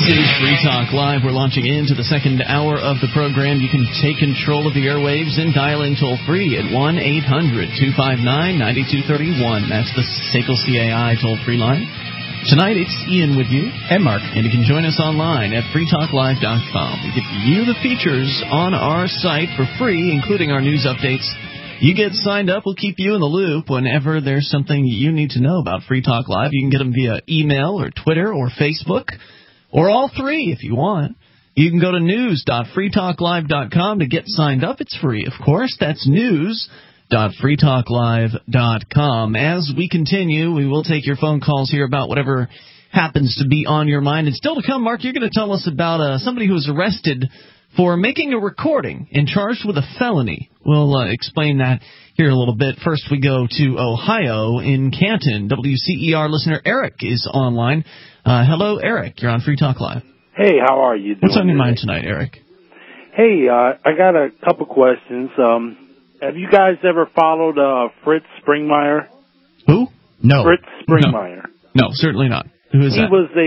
is Free Talk Live. We're launching into the second hour of the program. You can take control of the airwaves and dial in toll-free at 1-800-259-9231. That's the SACL CAI toll-free line. Tonight, it's Ian with you. And Mark. And you can join us online at freetalklive.com. We give you the features on our site for free, including our news updates. You get signed up, we'll keep you in the loop whenever there's something you need to know about Free Talk Live. You can get them via email or Twitter or Facebook, or all three if you want. You can go to news.freetalklive.com to get signed up. It's free, of course. That's news.freetalklive.com. As we continue, we will take your phone calls here about whatever happens to be on your mind. And still to come, Mark, you're going to tell us about somebody who was arrested for making a recording and charged with a felony. We'll explain that here a little bit. First, we go to Ohio in Canton. WCER listener Eric is online. Hello, Eric. You're on Free Talk Live. Hey, how are you doing? What's on your mind tonight, Eric? Hey, I got a couple questions. Have you guys ever followed Fritz Springmeier? Who? No. Fritz Springmeier. No, certainly not. Who is that? He was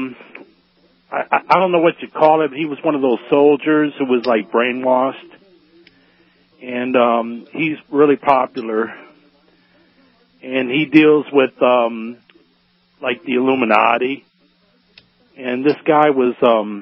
I don't know what you call it. He was one of those soldiers who was like brainwashed, and he's really popular. And he deals with like the Illuminati. And this guy was,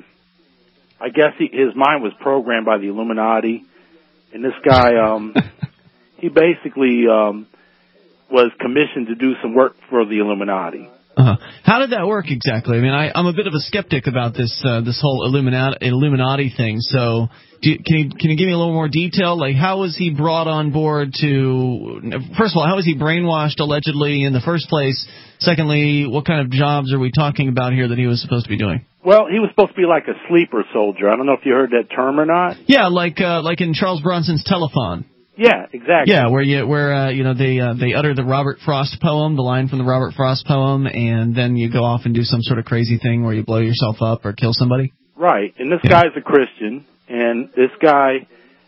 I guess his mind was programmed by the Illuminati. And this guy, he basically was commissioned to do some work for the Illuminati. How did that work exactly? I mean, I'm a bit of a skeptic about this whole Illuminati thing. So, can you give me a little more detail? Like, how was he brought on board to? First of all, how was he brainwashed allegedly in the first place? Secondly, what kind of jobs are we talking about here that he was supposed to be doing? Well, he was supposed to be like a sleeper soldier. I don't know if you heard that term or not. Yeah, like in Charles Bronson's Telephone. Yeah, exactly. Yeah, where they utter the Robert Frost poem, the line from the Robert Frost poem, and then you go off and do some sort of crazy thing where you blow yourself up or kill somebody. Right, and this guy's a Christian, and this guy,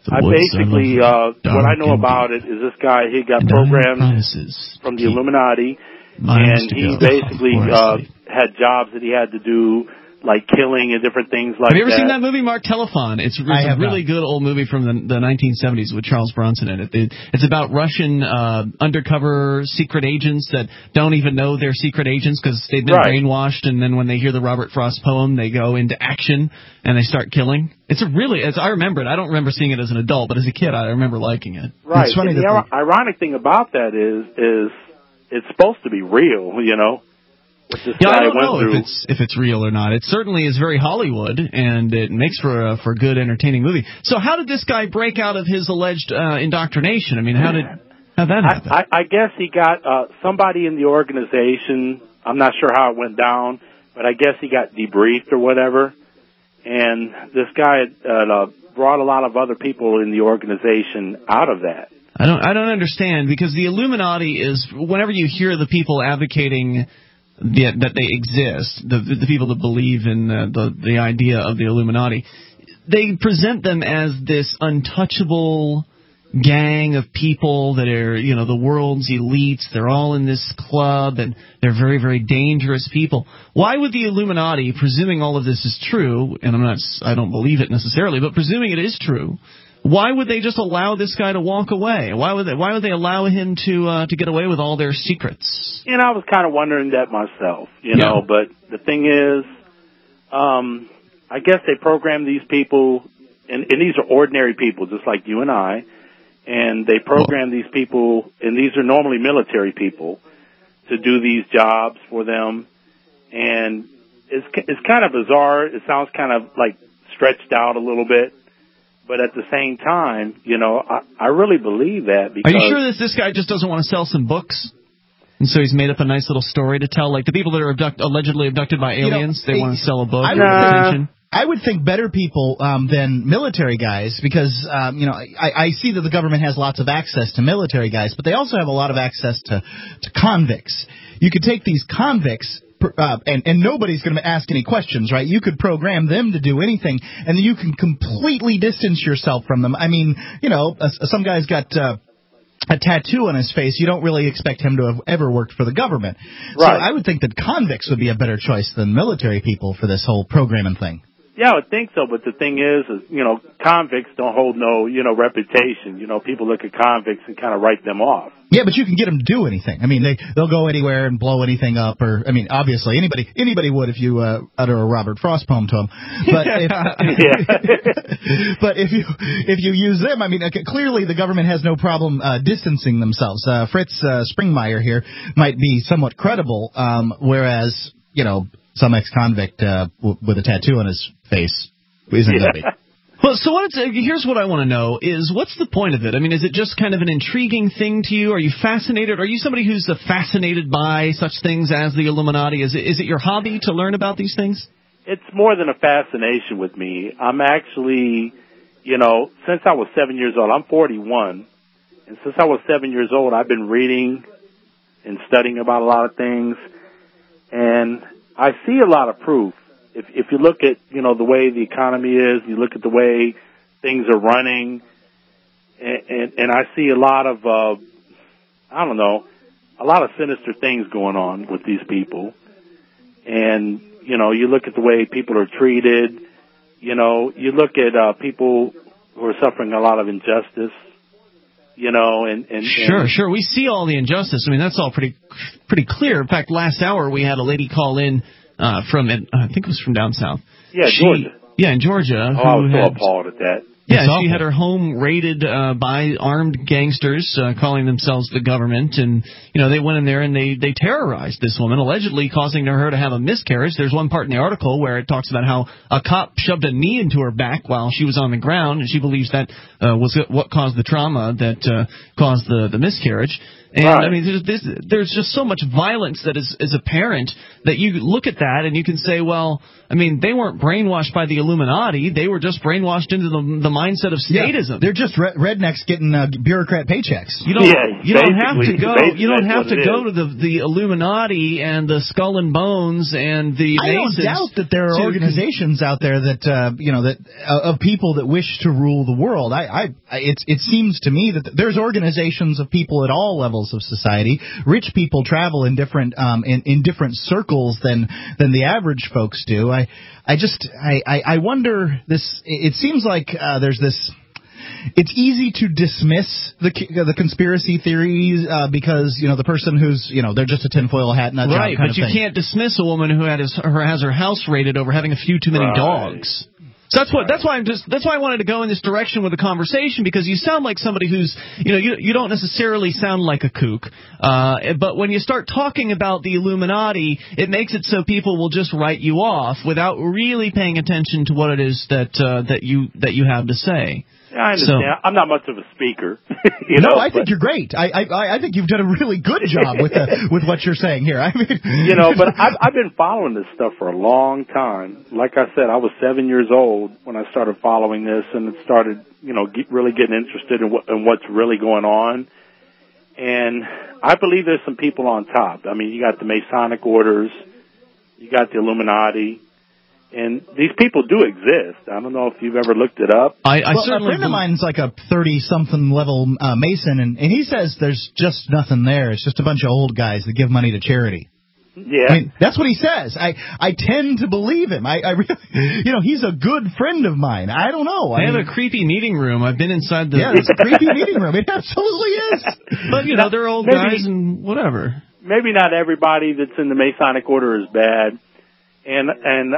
what I know about it is this guy, he got programmed from the Illuminati, and he basically had jobs that he had to do, like killing and different things like that. Have you ever seen that movie, Mark? Telephone. It's a really good old movie from the 1970s with Charles Bronson in it. It's about Russian undercover secret agents that don't even know they're secret agents because they've been brainwashed, and then when they hear the Robert Frost poem, they go into action and they start killing. As I remember it. I don't remember seeing it as an adult, but as a kid, I remember liking it. Right. It's funny. The ironic thing about that is it's supposed to be real, you know. Yeah, I don't know if it's real or not. It certainly is very Hollywood, and it makes for a good, entertaining movie. So how did this guy break out of his alleged indoctrination? I mean, how'd that happen? I guess he got somebody in the organization. I'm not sure how it went down, but I guess he got debriefed or whatever. And this guy brought a lot of other people in the organization out of that. I don't understand, because the Illuminati is, whenever you hear the people advocating that they exist, the people that believe in the idea of the Illuminati, they present them as this untouchable gang of people that are, the world's elites. They're all in this club, and they're very, very dangerous people. Why would the Illuminati, presuming all of this is true, and I don't believe it necessarily, but presuming it is true, why would they just allow this guy to walk away? Why would they allow him to get away with all their secrets? And I was kind of wondering that myself, you know. But the thing is, I guess they program these people, and these are ordinary people, just like you and I, and they program these people, and these are normally military people, to do these jobs for them. And it's kind of bizarre. It sounds kind of like stretched out a little bit. But at the same time, I really believe that. Because are you sure that this guy just doesn't want to sell some books? And so he's made up a nice little story to tell, like the people that are allegedly abducted by aliens, they want to sell a book. I would think better people than military guys, because, I see that the government has lots of access to military guys, but they also have a lot of access to convicts. You could take these convicts, and nobody's going to ask any questions, right? You could program them to do anything, and then you can completely distance yourself from them. I mean, some guy's got a tattoo on his face, you don't really expect him to have ever worked for the government. Right. So I would think that convicts would be a better choice than military people for this whole programming thing. Yeah, I would think so, but the thing is, convicts don't hold no, reputation. People look at convicts and kind of write them off. Yeah, but you can get them to do anything. I mean, they'll go anywhere and blow anything up, or I mean, obviously anybody would if you utter a Robert Frost poem to them. But but if you use them, I mean, clearly the government has no problem distancing themselves. Fritz Springmeier here might be somewhat credible, whereas some ex-convict with a tattoo on his face isn't going to be. Well, so here's what I want to know is, what's the point of it? I mean, is it just kind of an intriguing thing to you? Are you fascinated? Are you somebody who's fascinated by such things as the Illuminati? Is it your hobby to learn about these things? It's more than a fascination with me. I'm actually, since I was 7 years old, I'm 41, and since I was 7 years old, I've been reading and studying about a lot of things, and I see a lot of proof. If you look at, the way the economy is, you look at the way things are running, and I see a lot of, a lot of sinister things going on with these people. And, you look at the way people are treated, you look at people who are suffering a lot of injustice, Sure. We see all the injustice. I mean, that's all pretty clear. In fact, last hour we had a lady call in from, I think it was from down south. Yeah, Georgia. Yeah, in Georgia. Oh, I was so appalled at that. Yeah, she had her home raided by armed gangsters calling themselves the government, and they went in there and they terrorized this woman, allegedly causing her to have a miscarriage. There's one part in the article where it talks about how a cop shoved a knee into her back while she was on the ground, and she believes that was what caused the trauma that caused the miscarriage. And, right. I mean, there's just so much violence that is apparent that you look at that and you can say, well, I mean, they weren't brainwashed by the Illuminati. They were just brainwashed into the mindset of statism. Yeah, they're just rednecks getting bureaucrat paychecks. You don't have to go. You don't have to go to the Illuminati and the Skull and Bones and the Masons. I don't doubt that there are organizations out there that of people that wish to rule the world. It seems to me that there's organizations of people at all levels of society. Rich people travel in different in different circles than the average folks do. I wonder this. It seems like there's this. It's easy to dismiss the conspiracy theories because the person who's they're just a tinfoil hat nut job right, kind but of you thing. Can't dismiss a woman who has her house raided over having a few too many dogs. So that's why I wanted to go in this direction with the conversation, because you sound like somebody who's you don't necessarily sound like a kook, but when you start talking about the Illuminati, it makes it so people will just write you off without really paying attention to what it is that you have to say. Yeah, I understand. So, I'm not much of a speaker. I think you're great. I think you've done a really good job with what you're saying here. I mean, but I've been following this stuff for a long time. Like I said, I was 7 years old when I started following this, and it started, really getting interested in what's really going on. And I believe there's some people on top. I mean, you got the Masonic orders, you got the Illuminati. And these people do exist. I don't know if you've ever looked it up. A friend of mine's like a 30-something level Mason, and he says there's just nothing there. It's just a bunch of old guys that give money to charity. Yeah. I mean, that's what he says. I tend to believe him. I really, he's a good friend of mine. I don't know. They have a creepy meeting room. I've been inside the... Yeah, it's a creepy meeting room. It absolutely is. But, they're old guys and whatever. Maybe not everybody that's in the Masonic order is bad. And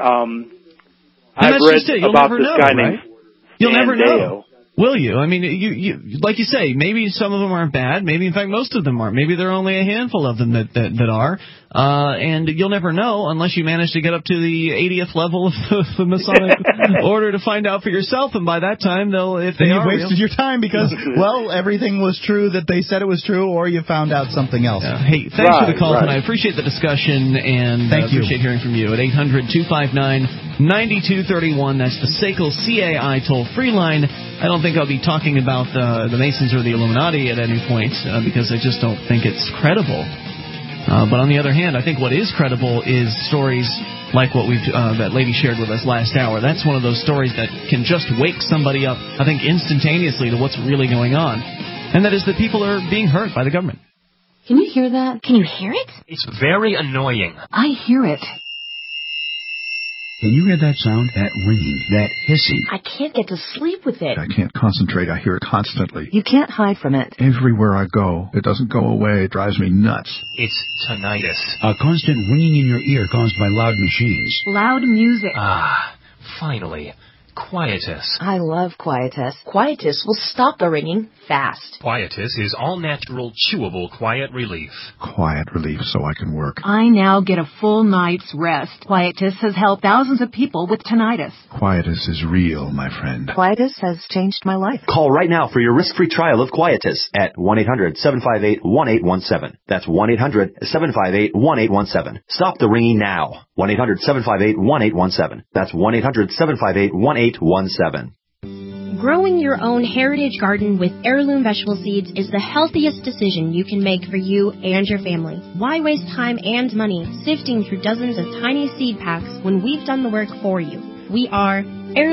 I've read about this guy named You'll never Deo. know. Will you? I mean, you like you say, maybe some of them aren't bad. Maybe, in fact, most of them aren't. Maybe there are only a handful of them that are. And you'll never know unless you manage to get up to the 80th level of the Masonic order to find out for yourself. And by that time, you've wasted your time because, everything was true that they said it was true, or you found out something else. Hey, thanks for the call tonight. I appreciate the discussion, and appreciate hearing from you at 800-259-9231. That's the SACL CAI toll-free line. I don't think I'll be talking about the Masons or the Illuminati at any point because I just don't think it's credible. But on the other hand, I think what is credible is stories like what that lady shared with us last hour. That's one of those stories that can just wake somebody up, I think, instantaneously to what's really going on. and that is that people are being hurt by the government. Can you hear that? Can you hear it? It's very annoying. I hear it. Can you hear that sound? That ringing, that hissing. I can't get to sleep with it. I can't concentrate. I hear it constantly. You can't hide from it. Everywhere I go, it doesn't go away. It drives me nuts. It's tinnitus. A constant ringing in your ear caused by loud machines. Loud music. Ah, finally. Quietus. I love Quietus. Quietus will stop the ringing fast. Quietus is all-natural, chewable quiet relief. Quiet relief so I can work. I now get a full night's rest. Quietus has helped thousands of people with tinnitus. Quietus is real, my friend. Quietus has changed my life. Call right now for your risk-free trial of Quietus at 1-800-758-1817. That's 1-800-758-1817. Stop the ringing now. 1-800-758-1817. That's 1-800-758-1817. Growing your own heritage garden with heirloom vegetable seeds is the healthiest decision you can make for you and your family. Why waste time and money sifting through dozens of tiny seed packs when we've done the work for you? We are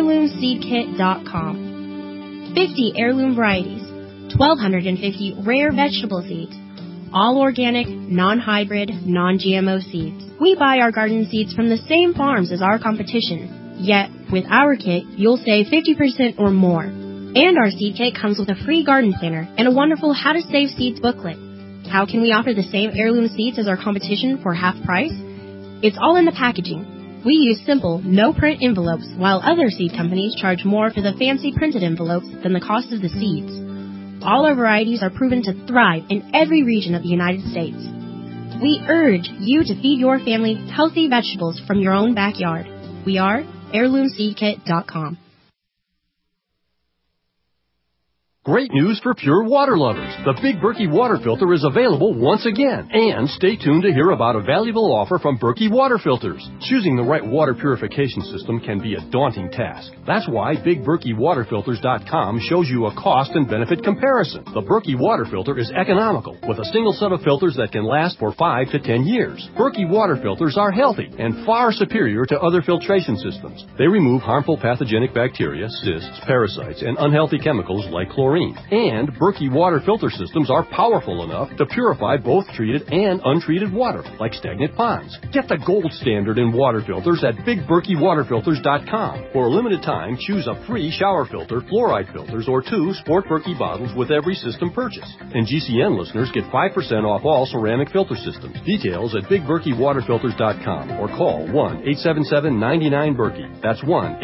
heirloomseedkit.com. 50 heirloom varieties, 1,250 rare vegetable seeds, all organic, non-hybrid, non-GMO seeds. We buy our garden seeds from the same farms as our competition. Yet, with our kit, you'll save 50% or more. And our seed kit comes with a free garden planner and a wonderful How to Save Seeds booklet. How can we offer the same heirloom seeds as our competition for half price? It's all in the packaging. We use simple, no-print envelopes, while other seed companies charge more for the fancy printed envelopes than the cost of the seeds. All our varieties are proven to thrive in every region of the United States. We urge you to feed your family healthy vegetables from your own backyard. We are heirloomseedkit.com. Great news for pure water lovers. The Big Berkey water filter is available once again. And stay tuned to hear about a valuable offer from Berkey Water Filters. Choosing the right water purification system can be a daunting task. That's why BigBerkeyWaterFilters.com shows you a cost and benefit comparison. The Berkey water filter is economical, with a single set of filters that can last for 5 to 10 years. Berkey water filters are healthy and far superior to other filtration systems. They remove harmful pathogenic bacteria, cysts, parasites, and unhealthy chemicals like chlorine. And Berkey water filter systems are powerful enough to purify both treated and untreated water, like stagnant ponds. Get the gold standard in water filters at BigBerkeyWaterFilters.com. For a limited time, choose a free shower filter, fluoride filters, or 2 Sport Berkey bottles with every system purchase. And GCN listeners get 5% off all ceramic filter systems. Details at BigBerkeyWaterFilters.com or call 1-877-99-BERKEY. That's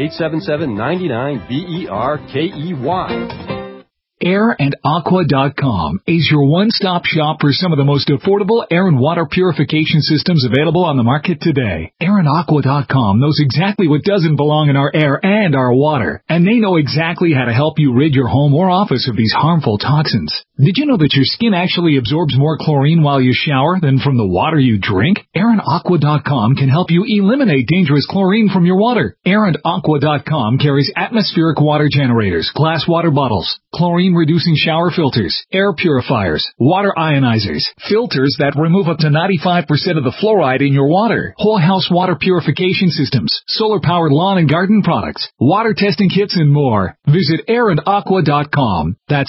1-877-99-BERKEY. AirandAqua.com is your one-stop shop for some of the most affordable air and water purification systems available on the market today. AirandAqua.com knows exactly what doesn't belong in our air and our water, and they know exactly how to help you rid your home or office of these harmful toxins. Did you know that your skin actually absorbs more chlorine while you shower than from the water you drink? AirandAqua.com can help you eliminate dangerous chlorine from your water. AirandAqua.com carries atmospheric water generators, glass water bottles, chlorine-reducing shower filters, air purifiers, water ionizers, filters that remove up to 95% of the fluoride in your water, whole house water purification systems, solar-powered lawn and garden products, water testing kits, and more. Visit AirandAqua.com. That's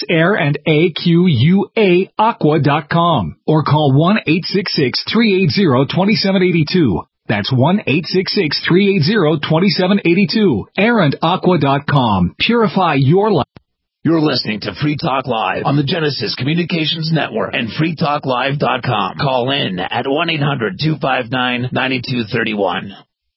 AirandAqua.com. Or call 1-866-380-2782. That's 1-866-380-2782. AirandAqua.com. Purify your life. You're listening to Free Talk Live on the Genesis Communications Network and freetalklive.com. Call in at 1-800-259-9231.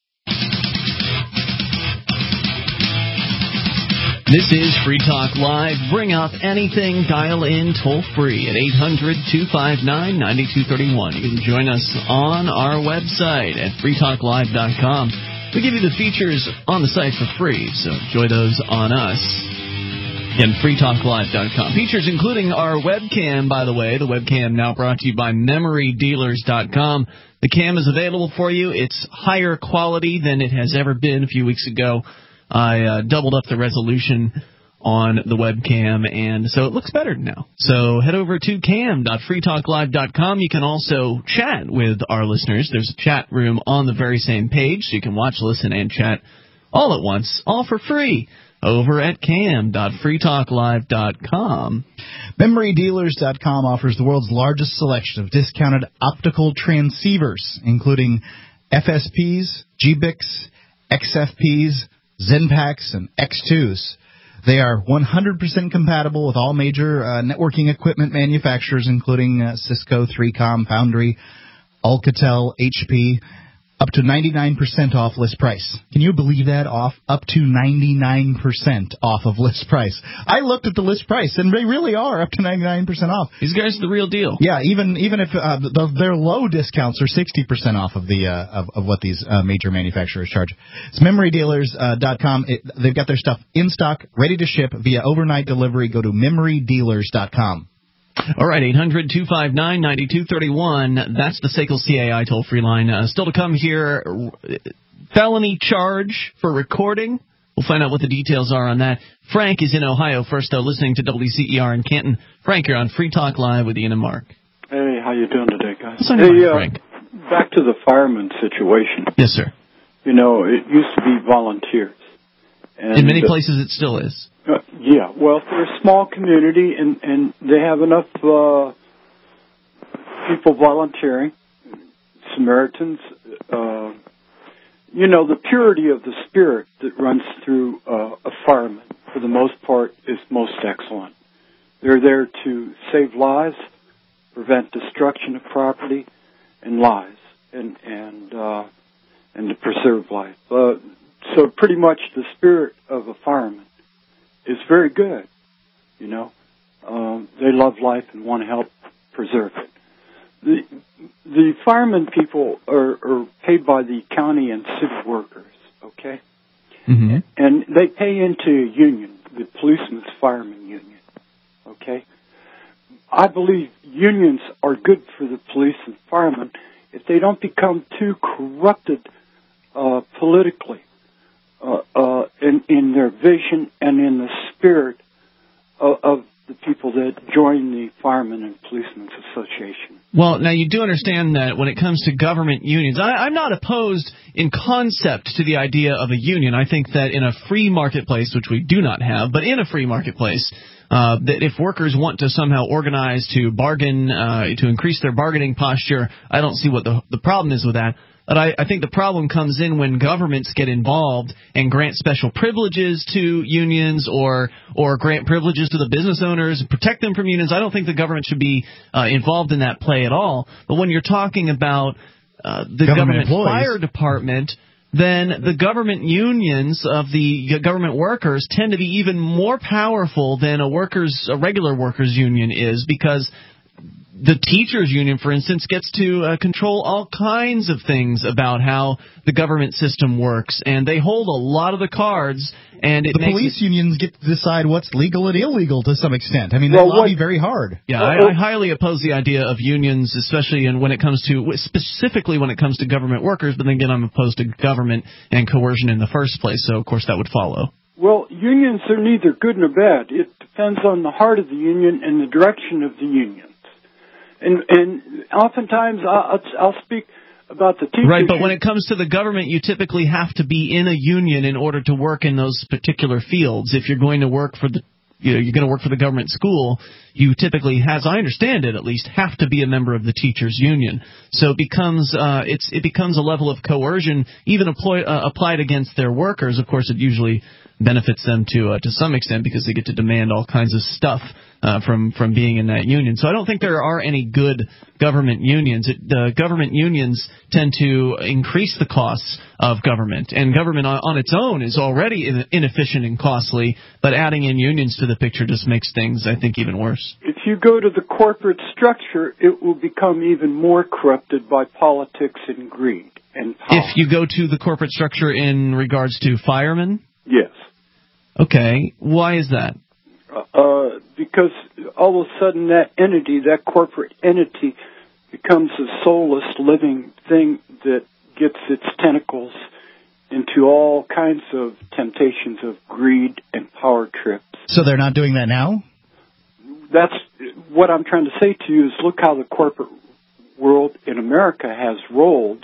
This is Free Talk Live. Bring up anything. Dial in toll free at 800-259-9231. You can join us on our website at freetalklive.com. We give you the features on the site for free, so enjoy those on us. Again, freetalklive.com. Features including our webcam, by the way. The webcam now brought to you by memorydealers.com. The cam is available for you. It's higher quality than it has ever been. A few weeks ago, I doubled up the resolution on the webcam, and so it looks better now. So head over to cam.freetalklive.com. You can also chat with our listeners. There's a chat room on the very same page, so you can watch, listen, and chat all at once, all for free. over at cam.freetalklive.com. MemoryDealers.com offers the world's largest selection of discounted optical transceivers, including FSPs, GBICs, XFPs, Zenpaks, and X2s. They are 100% compatible with all major networking equipment manufacturers, including Cisco, 3Com, Foundry, Alcatel, HP, up to 99% off list price. Can you believe that? Up to 99% off of list price. I looked at the list price, and they really are up to 99% off. These guys are the real deal. Yeah, even if their low discounts are 60% off of the of what these major manufacturers charge. It's MemoryDealers.com. They've got their stuff in stock, ready to ship via overnight delivery. Go to MemoryDealers.com. All right, 800-259-9231. That's the SACL CAI toll-free line. Still to come here, felony charge for recording. We'll find out what the details are on that. Frank is in Ohio first, though, listening to WCER in Canton. Frank, you're on Free Talk Live with Ian and Mark. Hey, how you doing today, guys? What's on your mind, Frank? Back to the fireman situation. Yes, sir. You know, it used to be volunteers. And in many places it still is. Yeah, well, for a small community, and they have enough people volunteering, Samaritans, you know, the purity of the spirit that runs through a fireman, for the most part, is most excellent. They're there to save lives, prevent destruction of property and lives, and to preserve life. So pretty much the spirit of a fireman is very good, you know. They love life and want to help preserve it. The firemen people are paid by the county and city workers, okay? Mm-hmm. And they pay into a union, the Policemen's Firemen Union, okay? I believe unions are good for the police and firemen if they don't become too corrupted politically. In their vision and in the spirit of the people that join the Firemen and Policemen's Association. Well, now you do understand that when it comes to government unions, I'm not opposed in concept to the idea of a union. I think that in a free marketplace, which we do not have, but in a free marketplace, that if workers want to somehow organize to bargain, to increase their bargaining posture, I don't see what the problem is with that. But I think the problem comes in when governments get involved and grant special privileges to unions or grant privileges to the business owners and protect them from unions. I don't think the government should be involved in that play at all. But when you're talking about the government fire department, then the government unions of the government workers tend to be even more powerful than a regular workers union is, because the teachers union, for instance, gets to control all kinds of things about how the government system works, and they hold a lot of the cards. And the police unions get to decide what's legal and illegal to some extent. I mean, they lobby very hard. Yeah, I highly oppose the idea of unions, especially specifically when it comes to government workers. But then again, I'm opposed to government and coercion in the first place, so of course that would follow. Well, unions are neither good nor bad. It depends on the heart of the union and the direction of the union. And oftentimes I'll speak about the teachers. Right, but when it comes to the government, you typically have to be in a union in order to work in those particular fields. If you're going to work for the government school, you typically, as I understand it at least, have to be a member of the teachers union. So it becomes a level of coercion, even applied against their workers. Of course, it usually benefits them to some extent, because they get to demand all kinds of stuff from being in that union. So I don't think there are any good government unions. The government unions tend to increase the costs of government, and government on its own is already inefficient and costly, but adding in unions to the picture just makes things, I think, even worse. If you go to the corporate structure, it will become even more corrupted by politics and greed and power. If you go to the corporate structure in regards to firemen? Yes. Okay. Why is that? Because all of a sudden that corporate entity, becomes a soulless living thing that gets its tentacles into all kinds of temptations of greed and power trips. So they're not doing that now? That's what I'm trying to say to you, is look how the corporate world in America has rolled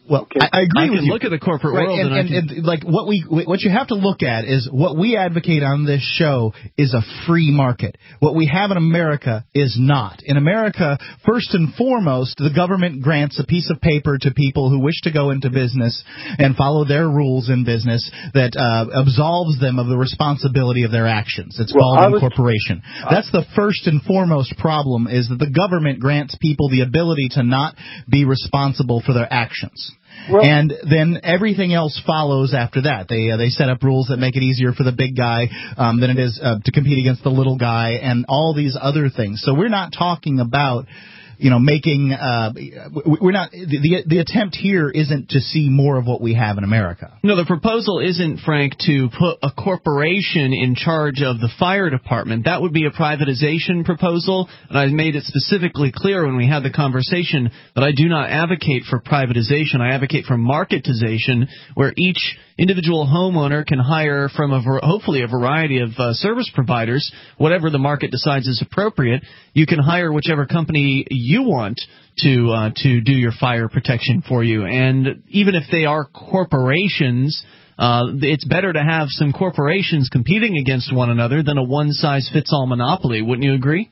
Well, Okay. I agree with can you. look at the corporate Right, world, and like what you have to look at is what we advocate on this show is a free market. What we have in America is not. In America, first and foremost, the government grants a piece of paper to people who wish to go into business and follow their rules in business that absolves them of the responsibility of their actions. It's called incorporation. That's the first and foremost problem, is that the government grants people the ability to not be responsible for their actions. And then everything else follows after that. They set up rules that make it easier for the big guy than it is to compete against the little guy, and all these other things. So we're not talking about, making. We're not. The attempt here isn't to see more of what we have in America. No, the proposal isn't, Frank, to put a corporation in charge of the fire department. That would be a privatization proposal, and I made it specifically clear when we had the conversation that I do not advocate for privatization. I advocate for marketization, where each individual homeowner can hire from hopefully a variety of service providers, whatever the market decides is appropriate. You can hire whichever company you want to do your fire protection for you. And even if they are corporations, it's better to have some corporations competing against one another than a one-size-fits-all monopoly. Wouldn't you agree?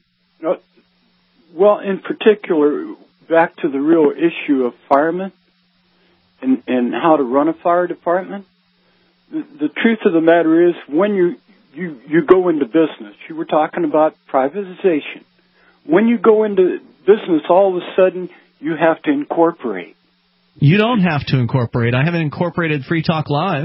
Well, in particular, back to the real issue of firemen and how to run a fire department. The truth of the matter is, when you go into business, you were talking about privatization. When you go into business, all of a sudden you have to incorporate. You don't have to incorporate. I haven't incorporated Free Talk Live.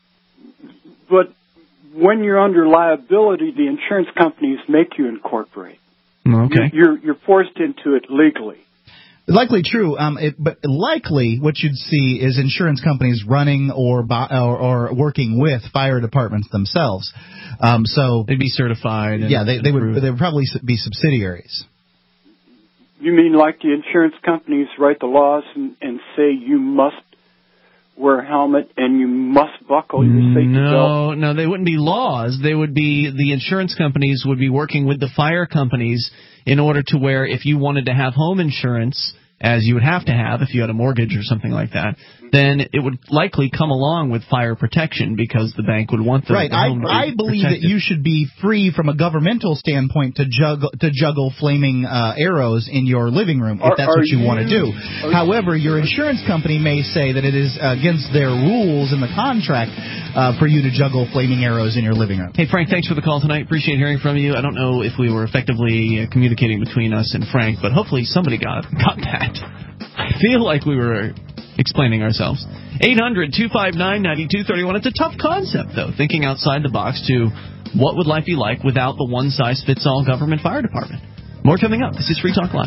But when you're under liability, the insurance companies make you incorporate. Okay. You're forced into it legally. Likely true, but likely what you'd see is insurance companies running or working with fire departments themselves. So they'd be certified. They would probably be subsidiaries. You mean like the insurance companies write the laws and say you must wear a helmet and you must buckle your safety belt? No, they wouldn't be laws. They would be, the insurance companies would be working with the fire companies in order to where if you wanted to have home insurance, as you would have to have if you had a mortgage or something like that, then it would likely come along with fire protection because the bank would want the home I believe that you should be free from a governmental standpoint to juggle flaming arrows in your living room if that's what you want to do. However, your insurance company may say that it is against their rules in the contract for you to juggle flaming arrows in your living room. Hey, Frank, thanks for the call tonight. Appreciate hearing from you. I don't know if we were effectively communicating between us and Frank, but hopefully somebody got that. I feel like we were explaining ourselves. 800-259-9231. It's a tough concept, though, thinking outside the box to what would life be like without the one-size-fits-all government fire department. More coming up. This is Free Talk Live.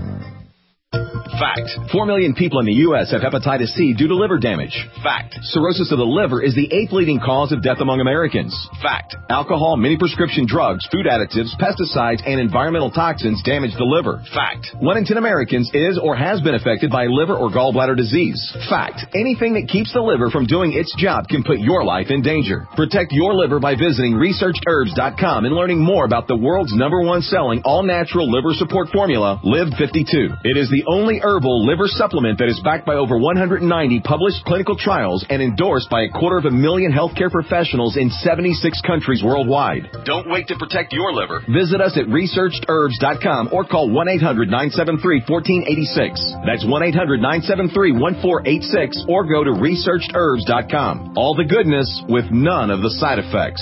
Fact. 4 million people in the U.S. have hepatitis C due to liver damage. Fact. Cirrhosis of the liver is the 8th leading cause of death among Americans. Fact. Alcohol, many prescription drugs, food additives, pesticides, and environmental toxins damage the liver. Fact. 1 in 10 Americans is or has been affected by liver or gallbladder disease. Fact. Anything that keeps the liver from doing its job can put your life in danger. Protect your liver by visiting ResearchedHerbs.com and learning more about the world's #1 selling all-natural liver support formula, Live 52. It is the only herbal liver supplement that is backed by over 190 published clinical trials and endorsed by 250,000 healthcare professionals in 76 countries worldwide. Don't wait to protect your liver. Visit us at ResearchedHerbs.com or call 1-800-973-1486. That's 1-800-973-1486 or go to ResearchedHerbs.com. All the goodness with none of the side effects.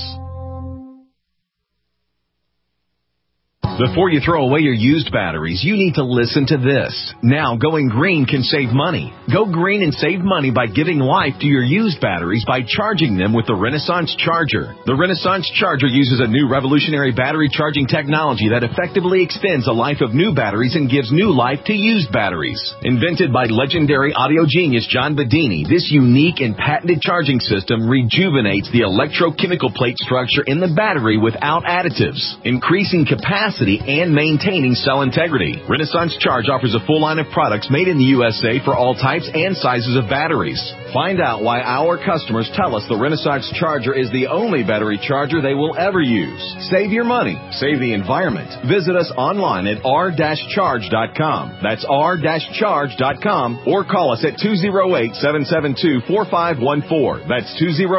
Before you throw away your used batteries, you need to listen to this. Now, going green can save money. Go green and save money by giving life to your used batteries by charging them with the Renaissance Charger. The Renaissance Charger uses a new revolutionary battery charging technology that effectively extends the life of new batteries and gives new life to used batteries. Invented by legendary audio genius John Bedini, this unique and patented charging system rejuvenates the electrochemical plate structure in the battery without additives, increasing capacity capacity and maintaining cell integrity. Renaissance Charge offers a full line of products made in the USA for all types and sizes of batteries. Find out why our customers tell us the Renaissance Charger is the only battery charger they will ever use. Save your money. Save the environment. Visit us online at r-charge.com. That's r-charge.com, or call us at 208-772-4514. That's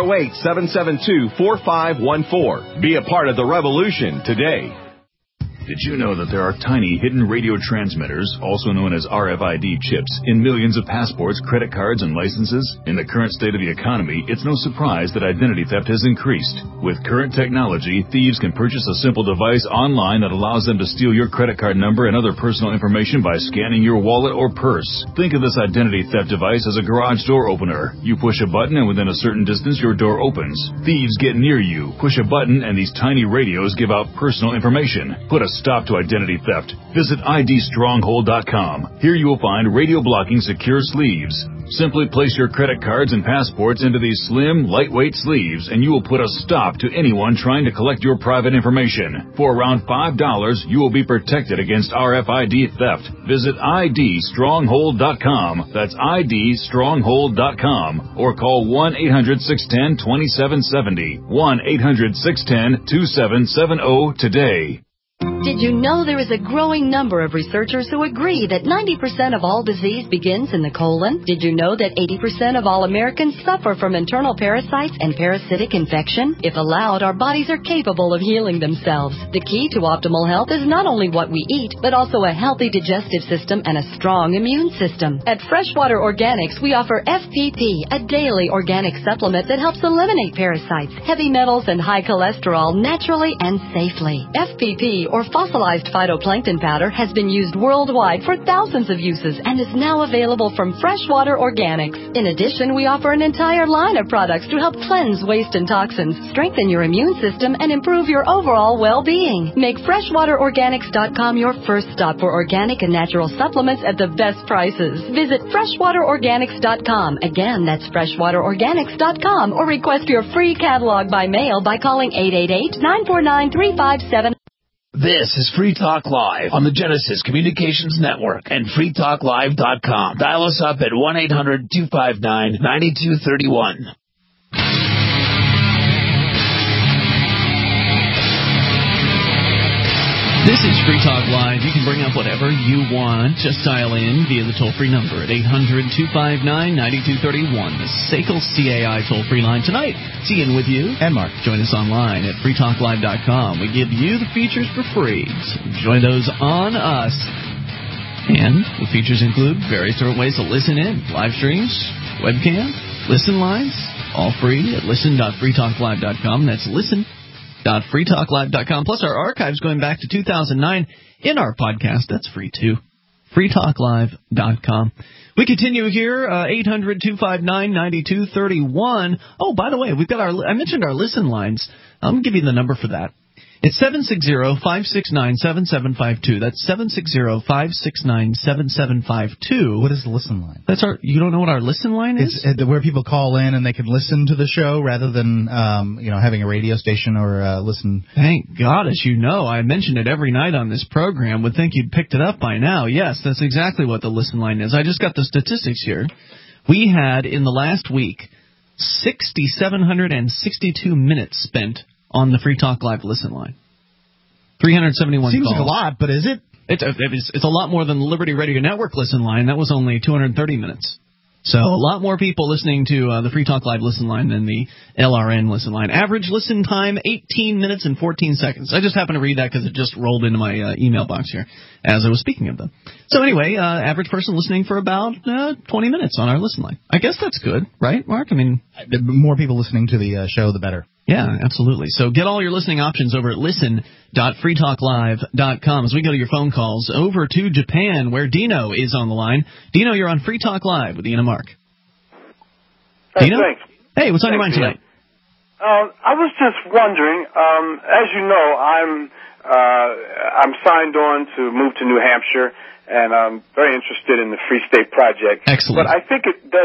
208-772-4514. Be a part of the revolution today. Did you know that there are tiny hidden radio transmitters, also known as RFID chips, in millions of passports, credit cards, and licenses? In the current state of the economy, it's no surprise that identity theft has increased. With current technology, thieves can purchase a simple device online that allows them to steal your credit card number and other personal information by scanning your wallet or purse. Think of this identity theft device as a garage door opener. You push a button and within a certain distance your door opens. Thieves get near you, push a button, and these tiny radios give out personal information. Put a stop to identity theft. Visit idstronghold.com. Here you will find radio blocking secure sleeves. Simply place your credit cards and passports into these slim, lightweight sleeves, and you will put a stop to anyone trying to collect your private information. For around $5, you will be protected against RFID theft. Visit idstronghold.com. That's idstronghold.com. Or call 1-800-610-2770. 1-800-610-2770 today. Did you know there is a growing number of researchers who agree that 90% of all disease begins in the colon? Did you know that 80% of all Americans suffer from internal parasites and parasitic infection? If allowed, our bodies are capable of healing themselves. The key to optimal health is not only what we eat, but also a healthy digestive system and a strong immune system. At Freshwater Organics, we offer FPP, a daily organic supplement that helps eliminate parasites, heavy metals, and high cholesterol naturally and safely. FPP, or fossilized phytoplankton powder, has been used worldwide for thousands of uses and is now available from Freshwater Organics. In addition, we offer an entire line of products to help cleanse waste and toxins, strengthen your immune system, and improve your overall well-being. Make freshwaterorganics.com your first stop for organic and natural supplements at the best prices. Visit freshwaterorganics.com. Again, that's freshwaterorganics.com, or request your free catalog by mail by calling 888-949-357. This is Free Talk Live on the Genesis Communications Network and freetalklive.com. Dial us up at 1-800-259-9231. This is Free Talk Live. You can bring up whatever you want. Just dial in via the toll-free number at 800-259-9231. The SACL CAI toll-free line tonight. See in with you. And Mark. Join us online at freetalklive.com. We give you the features for free. So enjoy those on us. And the features include various different ways to listen in. Live streams, webcam, listen lines, all free at listen.freetalklive.com. That's listen.freetalklive.com. Plus our archives going back to 2009 in our podcast. That's free too. freetalklive.com. We continue here, 800-259-9231. Oh, by the way, we've got I mentioned our listen lines. I'm going to give you the number for that. It's 760-569-7752. That's 760-569-7752. What is the listen line? You don't know what our listen line is? It's where people call in and they can listen to the show rather than having a radio station or listen. Thank God, as you know, I mention it every night on this program. Would think you'd picked it up by now. Yes, that's exactly what the listen line is. I just got the statistics here. We had in the last week 6,762 minutes spent on the Free Talk Live listen line. 371 Seems calls. like a lot, but is it? It's a lot more than the Liberty Radio Network listen line. That was only 230 minutes. So a lot more people listening to the Free Talk Live listen line than the LRN listen line. Average listen time, 18 minutes and 14 seconds. I just happened to read that because it just rolled into my email box here as I was speaking of them. So anyway, average person listening for about 20 minutes on our listen line. I guess that's good, right, Mark? I mean, the more people listening to the show, the better. Yeah, absolutely. So get all your listening options over at listen.freetalklive.com. As we go to your phone calls over to Japan, where Dino is on the line. Dino, you're on Free Talk Live with Ian and Mark. Hey, Dino? thanks. Hey, what's on your mind tonight? I was just wondering, as you know, I'm signed on to move to New Hampshire, and I'm very interested in the Free State Project. Excellent. But I think it does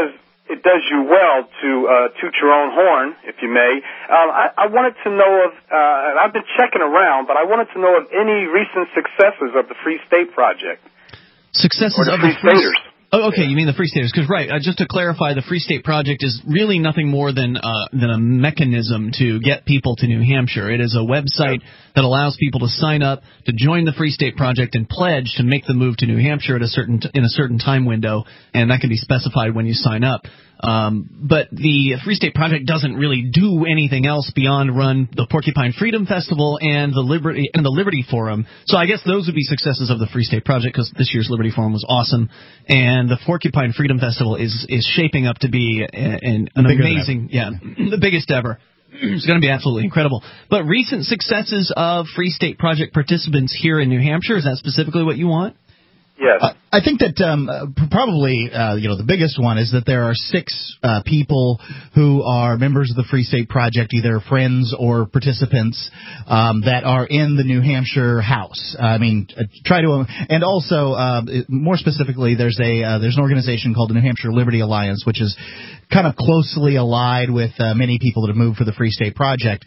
it does you well to toot your own horn, if you may. I wanted to know of, and I've been checking around, but I wanted to know of any recent successes of the Free State Project. Successes or of the Free Staters. Oh, okay, you mean the Free Staters. Because, right, just to clarify, the Free State Project is really nothing more than a mechanism to get people to New Hampshire. It is a website that allows people to sign up, to join the Free State Project, and pledge to make the move to New Hampshire at in a certain time window, and that can be specified when you sign up. But the Free State Project doesn't really do anything else beyond run the Porcupine Freedom Festival and the Liberty Forum. So I guess those would be successes of the Free State Project, because this year's Liberty Forum was awesome, and the Porcupine Freedom Festival is shaping up to be an amazing, the biggest ever. It's going to be absolutely incredible. But recent successes of Free State Project participants here in New Hampshire, is that specifically what you want? Yes. I think that probably the biggest one is that there are 6 people who are members of the Free State Project, either friends or participants, that are in the New Hampshire House. I mean, and also more specifically, there's an organization called the New Hampshire Liberty Alliance, which is kind of closely allied with many people that have moved for the Free State Project.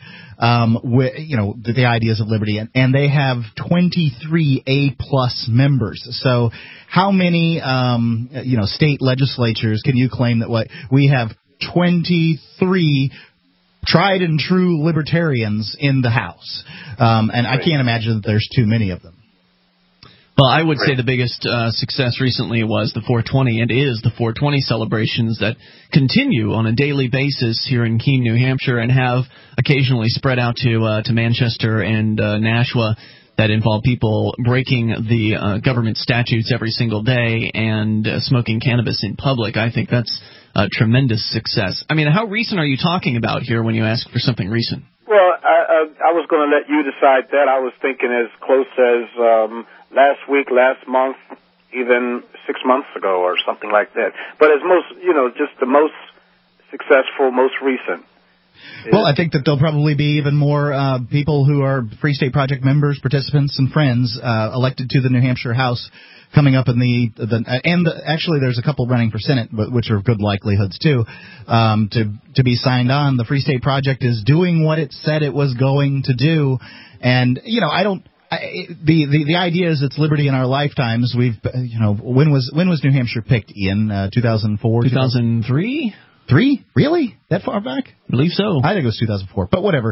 The ideas of liberty, and they have 23 A+ members. So how many state legislatures can you claim that we have 23 tried and true libertarians in the House? And I can't imagine that there's too many of them. Well, I would say the biggest success recently was the 420, and is the 420 celebrations that continue on a daily basis here in Keene, New Hampshire, and have occasionally spread out to Manchester and Nashua, that involve people breaking the government statutes every single day and smoking cannabis in public. I think that's a tremendous success. I mean, how recent are you talking about here when you ask for something recent? Well, I was going to let you decide that. I was thinking as close as last week, last month, even 6 months ago or something like that. But as most, just the most successful, most recent. Well, I think that there'll probably be even more people who are Free State Project members, participants, and friends elected to the New Hampshire House coming up in actually there's a couple running for Senate, which are good likelihoods too, to be signed on. The Free State Project is doing what it said it was going to do, and the idea is it's liberty in our lifetimes. When was New Hampshire picked, Ian? 2004, 2003. 3? Really? That far back? I believe so. I think it was 2004, but whatever.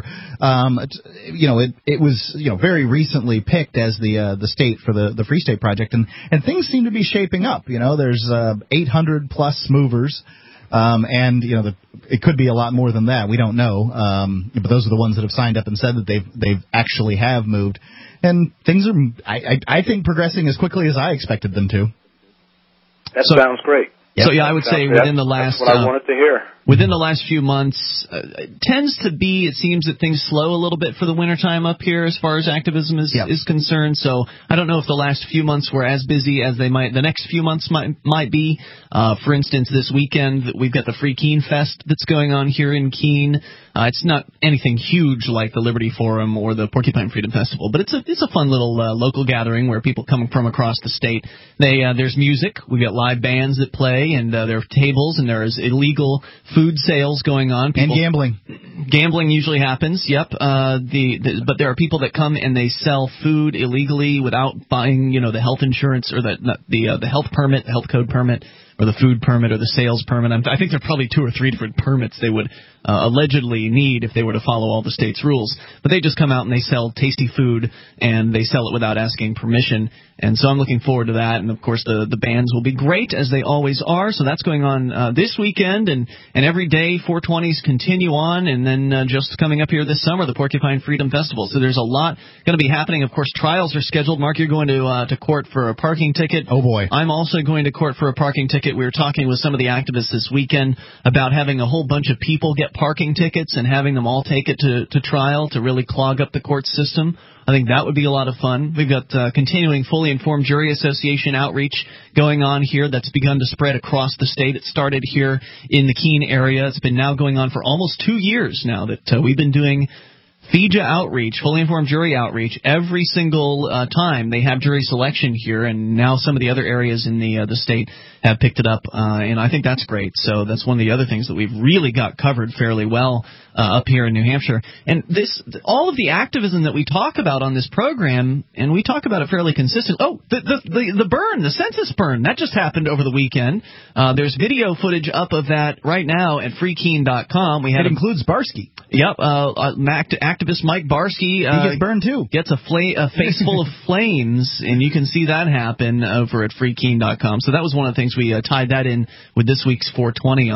It was very recently picked as the state for the Free State Project, and things seem to be shaping up. There's 800 plus movers, and it could be a lot more than that. We don't know, but those are the ones that have signed up and said that they've actually have moved, and things are I think progressing as quickly as I expected them to. That sounds great. So I would say within the last that's what I wanted to hear. Within the last few months, it tends to be, it seems that things slow a little bit for the wintertime up here as far as activism is concerned. So I don't know if the last few months were as busy as the next few months might be. For instance, this weekend we've got the Free Keene Fest that's going on here in Keene. It's not anything huge like the Liberty Forum or the Porcupine Freedom Festival, but it's a fun little local gathering where people come from across the state. There's music. We got live bands that play, and there are tables, and there's illegal food sales going on. And gambling. Gambling usually happens, yep. But there are people that come and they sell food illegally without buying, the health insurance or the health permit, the health code permit, or the food permit or the sales permit. I think there are probably 2 or 3 different permits they would allegedly need if they were to follow all the state's rules. But they just come out and they sell tasty food, and they sell it without asking permission. And so I'm looking forward to that. And, of course, the bands will be great, as they always are. So that's going on this weekend. And every day, 420s continue on. And then just coming up here this summer, the Porcupine Freedom Festival. So there's a lot going to be happening. Of course, trials are scheduled. Mark, you're going to court for a parking ticket. Oh, boy. I'm also going to court for a parking ticket. We were talking with some of the activists this weekend about having a whole bunch of people get parking tickets and having them all take it to trial to really clog up the court system. I think that would be a lot of fun. We've got continuing Fully Informed Jury Association outreach going on here that's begun to spread across the state. It started here in the Keene area. It's been now going on for almost 2 years now that we've been doing FIJA outreach, fully informed jury outreach, every single time they have jury selection here, and now some of the other areas in the state have picked it up, and I think that's great. So that's one of the other things that we've really got covered fairly well up here in New Hampshire. And all of the activism that we talk about on this program, and we talk about it fairly consistent. Oh, the burn, the census burn, that just happened over the weekend. There's video footage up of that right now at freekeen.com. It includes Barsky. Yep, activist Mike Barsky he gets burned too. Gets a face full of flames, and you can see that happen over at freekeen.com. So that was one of the things we tied that in with this week's 420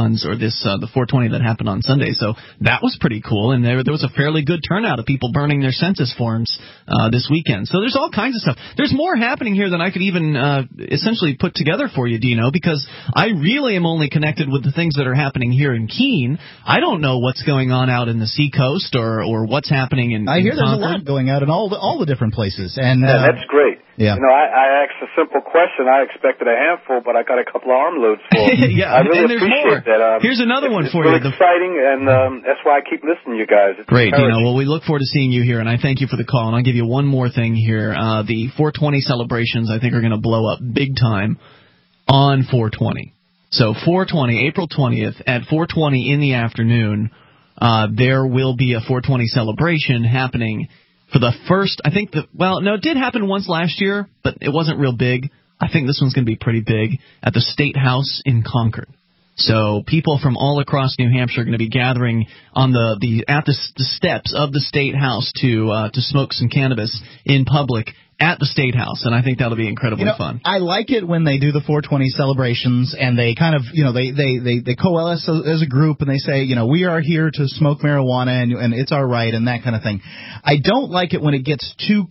the 420 that happened on Sunday. So that was pretty cool, and there was a fairly good turnout of people burning their census forms this weekend. So there's all kinds of stuff. There's more happening here than I could even essentially put together for you, Dino, because I really am only connected with the things that are happening here in Keene. I don't know what's going on out in the Seacoast or what's happening in I hear Concord. There's a lot going out in all the different places. And that's great. Yeah. You know, I asked a simple question. I expected a handful, but I got a couple of armloads full. Yeah, I really and there's appreciate more. that. Here's another one for you. you. It's exciting, and that's why I keep listening to you guys. It's Great, encouraging. Well, we look forward to seeing you here, and I thank you for the call. And I'll give you one more thing here. The 420 celebrations, I think, are going to blow up big time on 420. So 420, April 20th, at 420 in the afternoon, there will be a 420 celebration happening for the first, I think, it did happen once last year, but it wasn't real big. I think this one's going to be pretty big at the State House in Concord. So people from all across New Hampshire are going to be gathering on the steps of the State House to smoke some cannabis in public at the State House, and I think that'll be incredibly fun. I like it when they do the 420 celebrations and they kind of, they coalesce as a group and they say, we are here to smoke marijuana and it's our right and that kind of thing. I don't like it when it gets too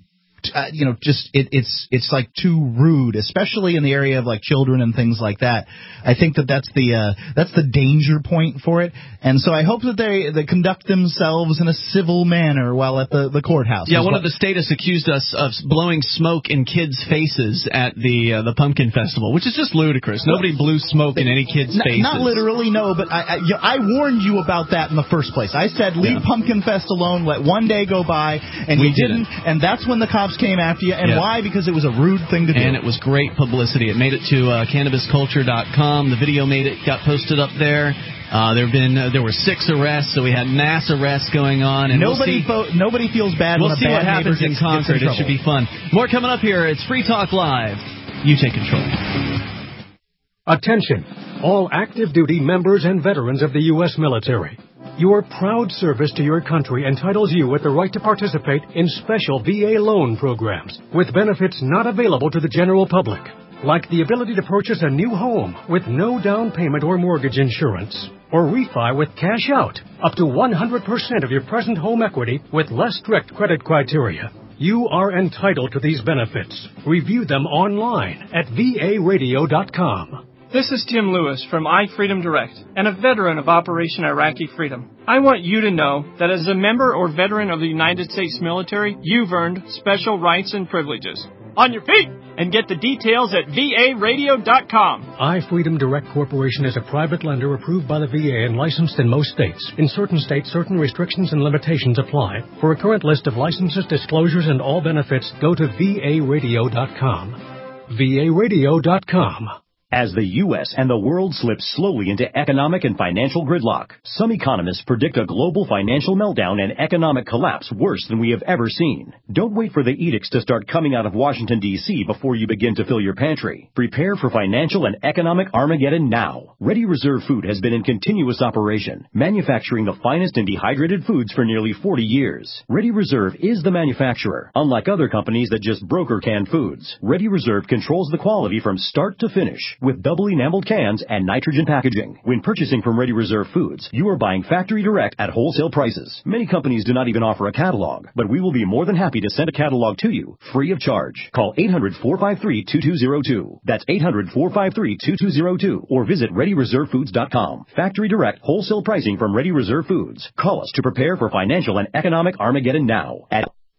it's like too rude, especially in the area of like children and things like that. I think that's the danger point for it, and so I hope that they conduct themselves in a civil manner while at the courthouse. Yeah, one of the statists accused us of blowing smoke in kids' faces at the Pumpkin Festival, which is just ludicrous. Nobody blew smoke in any kids' faces. Not literally, no, but I warned you about that in the first place. I said leave Pumpkin Fest alone, let one day go by, and you didn't, and that's when the cops came after you. And why? Because it was a rude thing to do. And it was great publicity. It made it to CannabisCulture.com. The video got posted up there. There were 6 arrests, so we had mass arrests going on. And nobody feels bad. We'll when see a bad what happens in Concord. It should be fun. More coming up here. It's Free Talk Live. You take control. Attention, all active duty members and veterans of the U.S. military. Your proud service to your country entitles you with the right to participate in special VA loan programs with benefits not available to the general public, like the ability to purchase a new home with no down payment or mortgage insurance, or refi with cash out, up to 100% of your present home equity with less strict credit criteria. You are entitled to these benefits. Review them online at varadio.com. This is Tim Lewis from iFreedom Direct and a veteran of Operation Iraqi Freedom. I want you to know that as a member or veteran of the United States military, you've earned special rights and privileges. On your feet! And get the details at varadio.com. iFreedom Direct Corporation is a private lender approved by the VA and licensed in most states. In certain states, certain restrictions and limitations apply. For a current list of licenses, disclosures, and all benefits, go to varadio.com. varadio.com. As the U.S. and the world slip slowly into economic and financial gridlock, some economists predict a global financial meltdown and economic collapse worse than we have ever seen. Don't wait for the edicts to start coming out of Washington, D.C. before you begin to fill your pantry. Prepare for financial and economic Armageddon now. Ready Reserve Food has been in continuous operation, manufacturing the finest and dehydrated foods for nearly 40 years. Ready Reserve is the manufacturer, unlike other companies that just broker canned foods. Ready Reserve controls the quality from start to finish, with double enameled cans and nitrogen packaging. When purchasing from Ready Reserve Foods, you are buying factory direct at wholesale prices. Many companies do not even offer a catalog, but we will be more than happy to send a catalog to you, free of charge. Call 800-453-2202. That's 800-453-2202. Or visit ReadyReserveFoods.com. Factory direct wholesale pricing from Ready Reserve Foods. Call us to prepare for financial and economic Armageddon now.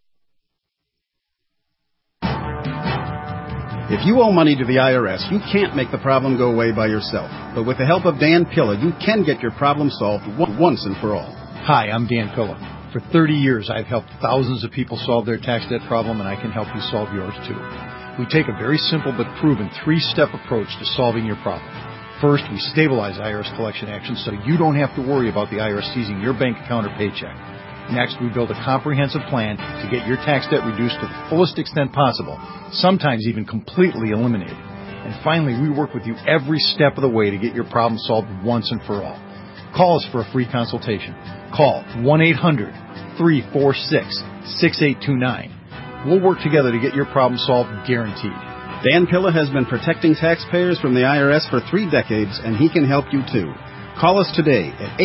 If you owe money to the IRS, you can't make the problem go away by yourself. But with the help of Dan Pilla, you can get your problem solved once and for all. Hi, I'm Dan Pilla. For For 30 years, I've helped thousands of people solve their tax debt problem, and I can help you solve yours too. We take a very simple but proven 3-step approach to solving your problem. First, we stabilize IRS collection actions so you don't have to worry about the IRS seizing your bank account or paycheck. Next, we build a comprehensive plan to get your tax debt reduced to the fullest extent possible, sometimes even completely eliminated. And finally, we work with you every step of the way to get your problem solved once and for all. Call us for a free consultation. Call 1-800-346-6829. We'll work together to get your problem solved, guaranteed. Dan Pilla has been protecting taxpayers from the IRS for 3 decades, and he can help you too. Call us today at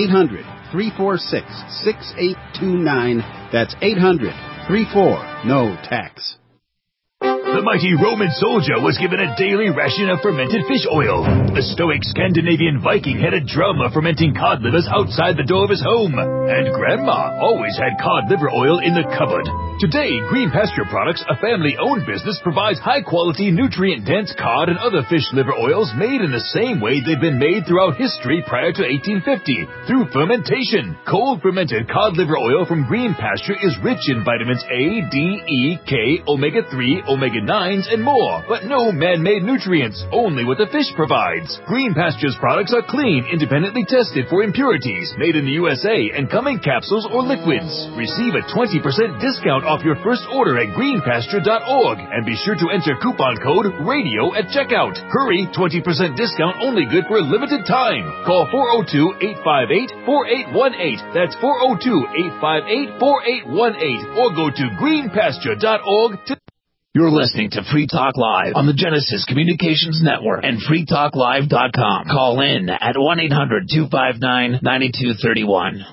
800-346-6829. That's 800-34-NO-TAX. The mighty Roman soldier was given a daily ration of fermented fish oil. A stoic Scandinavian Viking had a drum of fermenting cod livers outside the door of his home. And Grandma always had cod liver oil in the cupboard. Today, Green Pasture Products, a family-owned business, provides high-quality, nutrient-dense cod and other fish liver oils made in the same way they've been made throughout history prior to 1850, through fermentation. Cold-fermented cod liver oil from Green Pasture is rich in vitamins A, D, E, K, omega-3, omega-9s, and more, but no man-made nutrients, only what the fish provides. Green Pasture's products are clean, independently tested for impurities, made in the USA, and come in capsules or liquids. Receive a 20% discount off your first order at greenpasture.org, and be sure to enter coupon code RADIO at checkout. Hurry, 20% discount only good for a limited time. Call 402-858-4818. That's 402-858-4818, or go to greenpasture.org to... You're listening to Free Talk Live on the Genesis Communications Network and freetalklive.com. Call in at 1-800-259-9231.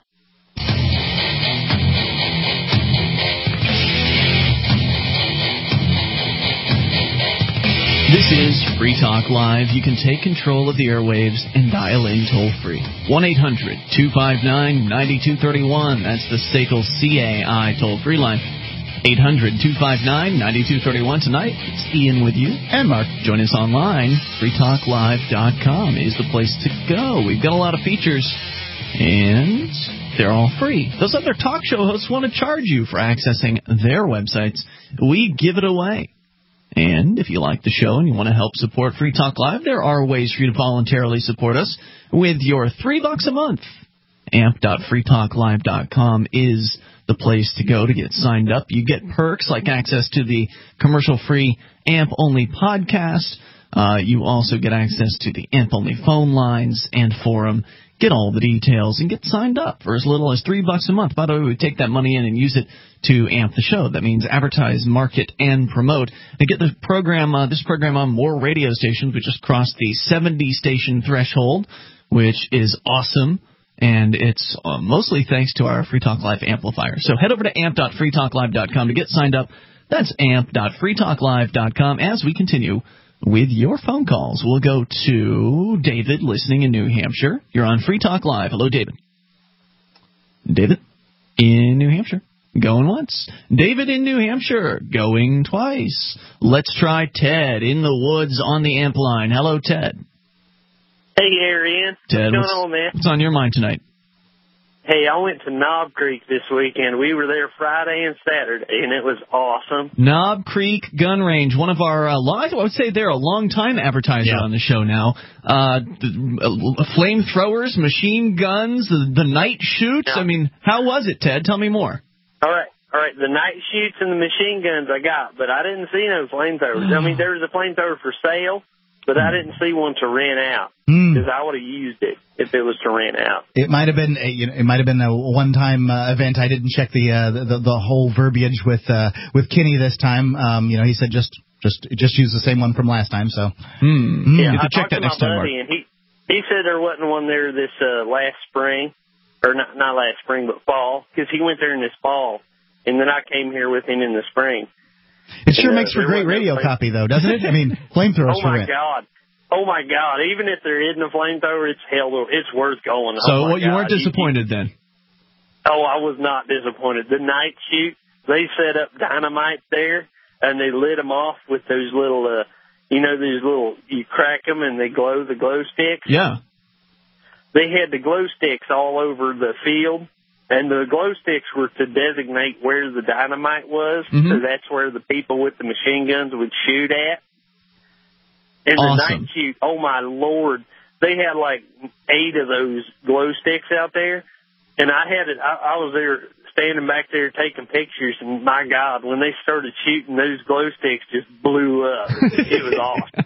This is Free Talk Live. You can take control of the airwaves and dial in toll-free. 1-800-259-9231. That's the SACL CAI toll-free line. 800-259-9231. Tonight, it's Ian with you. And Mark. Join us online. freetalklive.com is the place to go. We've got a lot of features, and they're all free. Those other talk show hosts want to charge you for accessing their websites. We give it away. And if you like the show and you want to help support Free Talk Live, there are ways for you to voluntarily support us with your $3 a month. amp.freetalklive.com is the place to go to get signed up. You get perks like access to the commercial-free AMP-only podcast. You also get access to the AMP-only phone lines and forum. Get all the details and get signed up for as little as $3 a month. By the way, we take that money in and use it to amp the show. That means advertise, market, and promote. And get the program, this program on more radio stations. We just crossed the 70-station threshold, which is awesome. And it's mostly thanks to our Free Talk Live amplifier. So head over to amp.freetalklive.com to get signed up. That's amp.freetalklive.com. As we continue with your phone calls, we'll go to David listening in New Hampshire. You're on Free Talk Live. Hello, David. David in New Hampshire. Going once. David in New Hampshire. Going twice. Let's try Ted in the woods on the amp line. Hello, Ted. Hey, Arian. Ted, what's going on, man? What's on your mind tonight? Hey, I went to Knob Creek this weekend. We were there Friday and Saturday, and it was awesome. Knob Creek Gun Range, one of our, I would say they're a long-time advertiser on the show now. Flamethrowers, machine guns, the night shoots. Yeah. I mean, how was it, Ted? Tell me more. All right. The night shoots and the machine guns I got, but I didn't see no flamethrowers. I mean, there was a flamethrower for sale, but I didn't see one to rent out because I would have used it if it was to rent out. It might have been a one-time event. I didn't check the whole verbiage with Kenny this time. He said just use the same one from last time. So yeah, you I could check that next time, Mark. And he said there wasn't one there this last spring, or not last spring, but fall, because he went there in this fall, and then I came here with him in the spring. It sure makes for great radio copy, though, doesn't it? I mean, flamethrowers for rent. Oh, my God. Even if there isn't a flamethrower, it's worth going. So you weren't disappointed then? Oh, I was not disappointed. The night shoot, they set up dynamite there, and they lit them off with those little, you crack them and they glow the glow sticks. Yeah. They had the glow sticks all over the field, And the glow sticks were to designate where the dynamite was, Mm-hmm. so that's where the people with the machine guns would shoot at. And the Awesome. night shoot, oh my Lord, they had like 8 of those glow sticks out there, and I was there standing back there taking pictures, and my God, when they started shooting, those glow sticks just blew up. It was awesome.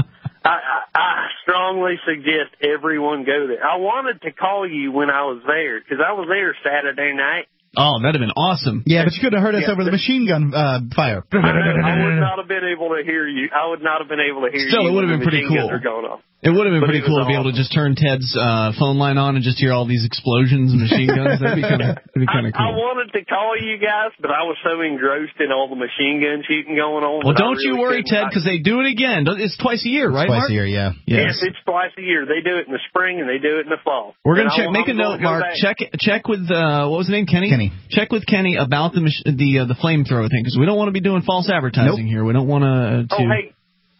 I strongly suggest everyone go there. I wanted to call you when I was there, because I was there Saturday night. Oh, that'd have been awesome. Yeah, but you could have heard us over the machine gun fire. I would not have been able to hear you. I would not have been able to hear you. Still, it would have when been the pretty machine cool. guns are going off. It would have been But pretty it was cool to be able to just turn Ted's phone line on and just hear all these explosions and machine guns. That'd be kind of I cool. wanted to call you guys, but I was so engrossed in all the machine gun shooting going on. Well, that I don't you really worry, Ted, because they do it again. It's twice a year, right, Twice Mark? a year, yeah. Yes, it's twice a year. They do it in the spring and they do it in the fall. We're going And to check. Make a note, Mark. Check with what was his name, Kenny? Kenny. Check with Kenny about the flamethrower thing, because we don't want to be doing false advertising here. We don't want to. Oh, hey.